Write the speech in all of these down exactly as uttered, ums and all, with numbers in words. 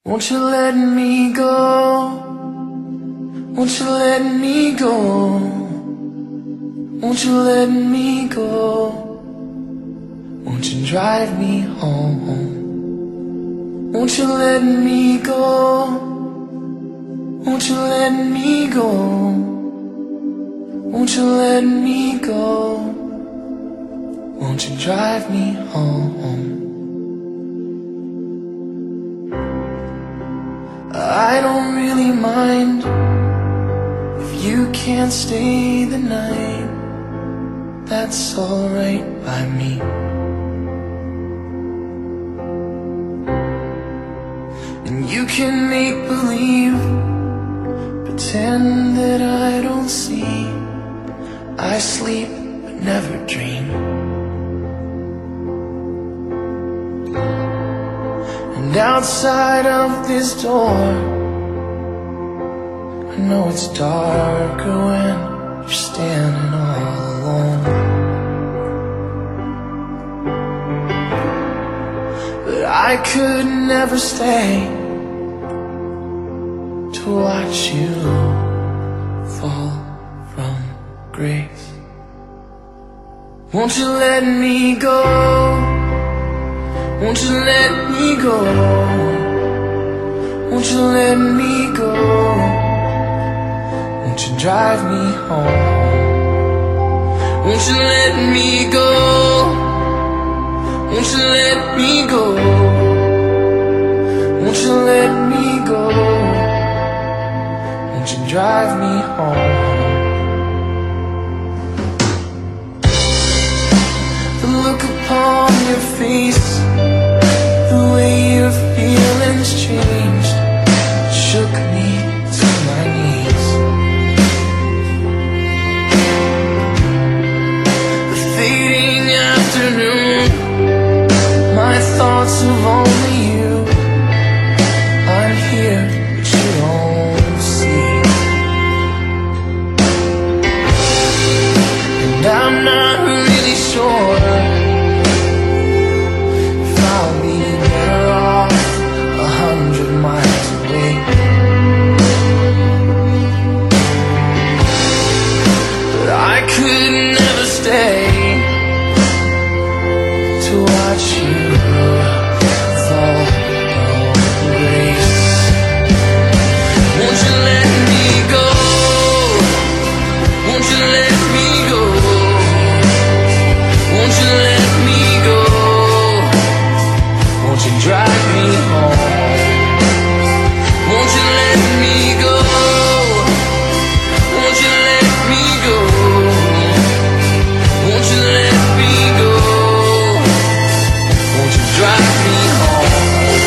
Won't you let me go? Won't you let me go? Won't you let me go? Won't you drive me home? Won't you let me go? Won't you let me go? Won't you let me go? Won't you drive me home? I don't really mind if you can't stay the night. That's alright by me. And you can make believe, pretend that I don't see. I sleep but never dream. And outside of this door, I know it's darker when you're standing all alone. But I could never stay to watch you fall from grace. Won't you let me go? Won't you let me go? Won't you let me go? Won't you drive me home? Won't you let me go? Won't you let me go? Won't you let me go? Won't you drive me home? The look upon your face, the way your feelings changed, shook me to my knees. The fading afternoon, my thoughts of only you. I'm here, but you don't see. And I'm not really sure to watch you fall from grace. Won't you let me go? Won't you let me go? Won't you let me go? Won't you drive me home? Won't you let me go? Won't you let me go? Won't you let me go? Drive me home.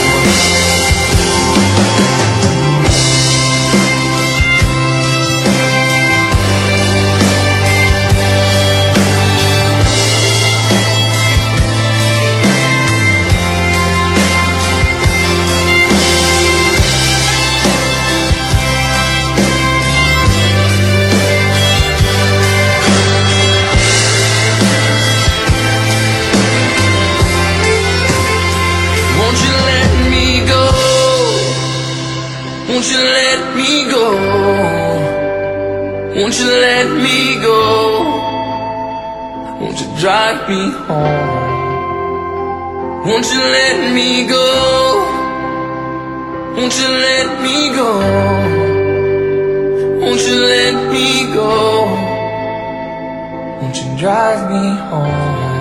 Won't you let me go? Won't you let me go? Won't you let me go? Won't you drive me home? Won't you let me go? Won't you let me go? Won't you let me go? Won't you drive me home?